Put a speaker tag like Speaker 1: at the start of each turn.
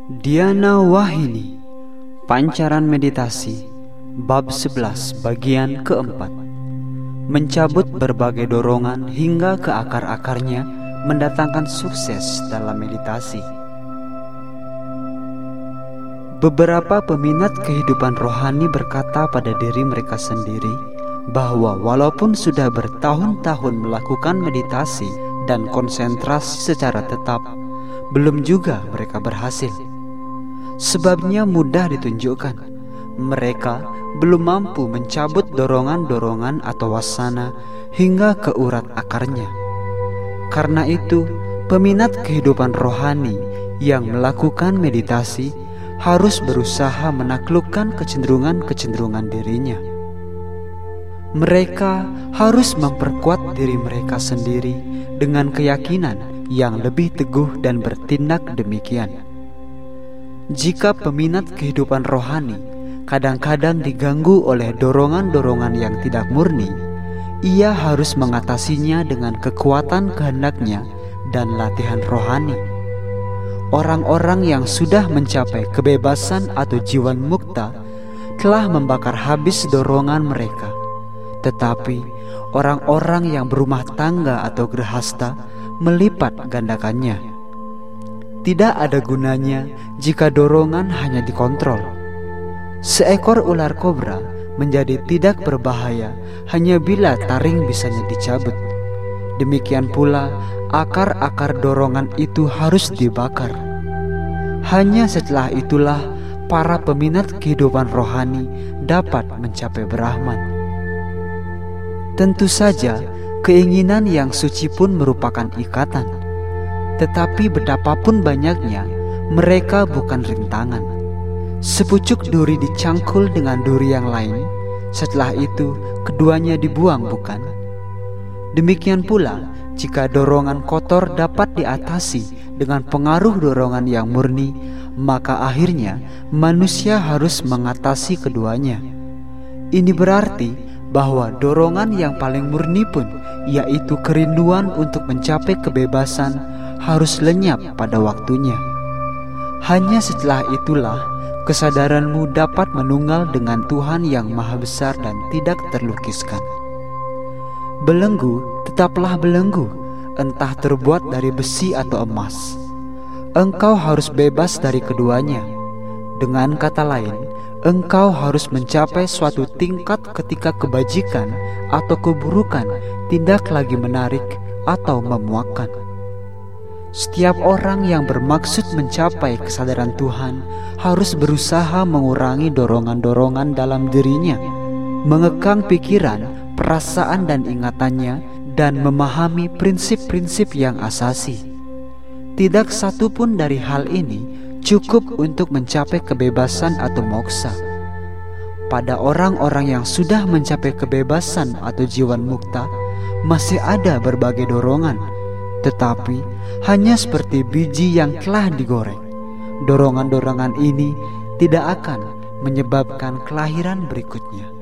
Speaker 1: Dhyana Wahini, Pancaran Meditasi, Bab 11 bagian keempat. Mencabut berbagai dorongan hingga ke akar-akarnya, mendatangkan sukses dalam meditasi. Beberapa peminat kehidupan rohani berkata pada diri mereka sendiri bahwa walaupun sudah bertahun-tahun melakukan meditasi dan konsentrasi secara tetap, belum juga mereka berhasil. Sebabnya mudah ditunjukkan, mereka belum mampu mencabut dorongan-dorongan atau wasana hingga ke urat akarnya. Karena itu, peminat kehidupan rohani yang melakukan meditasi harus berusaha menaklukkan kecenderungan-kecenderungan dirinya. Mereka harus memperkuat diri mereka sendiri dengan keyakinan yang lebih teguh dan bertindak demikian. Jika peminat kehidupan rohani kadang-kadang diganggu oleh dorongan-dorongan yang tidak murni, ia harus mengatasinya dengan kekuatan kehendaknya dan latihan rohani. Orang-orang yang sudah mencapai kebebasan atau jiwan mukta telah membakar habis dorongan mereka. Tetapi orang-orang yang berumah tangga atau grahasta melipat gandakannya. Tidak ada gunanya jika dorongan hanya dikontrol. Seekor ular kobra menjadi tidak berbahaya hanya bila taring bisanya dicabut. Demikian pula akar-akar dorongan itu harus dibakar. Hanya setelah itulah para peminat kehidupan rohani dapat mencapai Brahman. Tentu saja keinginan yang suci pun merupakan ikatan. Tetapi betapapun banyaknya, mereka bukan rintangan. Sepucuk duri dicangkul dengan duri yang lain, setelah itu keduanya dibuang, bukan? Demikian pula, jika dorongan kotor dapat diatasi dengan pengaruh dorongan yang murni, maka akhirnya manusia harus mengatasi keduanya. Ini berarti bahwa dorongan yang paling murni pun, yaitu kerinduan untuk mencapai kebebasan, harus lenyap pada waktunya. Hanya setelah itulah kesadaranmu dapat menunggal dengan Tuhan yang maha besar dan tidak terlukiskan. Belenggu tetaplah belenggu, entah terbuat dari besi atau emas. Engkau harus bebas dari keduanya. Dengan kata lain, engkau harus mencapai suatu tingkat ketika kebajikan atau keburukan tidak lagi menarik atau memuakkan. Setiap orang yang bermaksud mencapai kesadaran Tuhan harus berusaha mengurangi dorongan-dorongan dalam dirinya, mengekang pikiran, perasaan dan ingatannya, dan memahami prinsip-prinsip yang asasi. Tidak satu pun dari hal ini cukup untuk mencapai kebebasan atau moksa. Pada orang-orang yang sudah mencapai kebebasan atau jiwan mukta, masih ada berbagai dorongan, tetapi hanya seperti biji yang telah digoreng. Dorongan-dorongan ini tidak akan menyebabkan kelahiran berikutnya.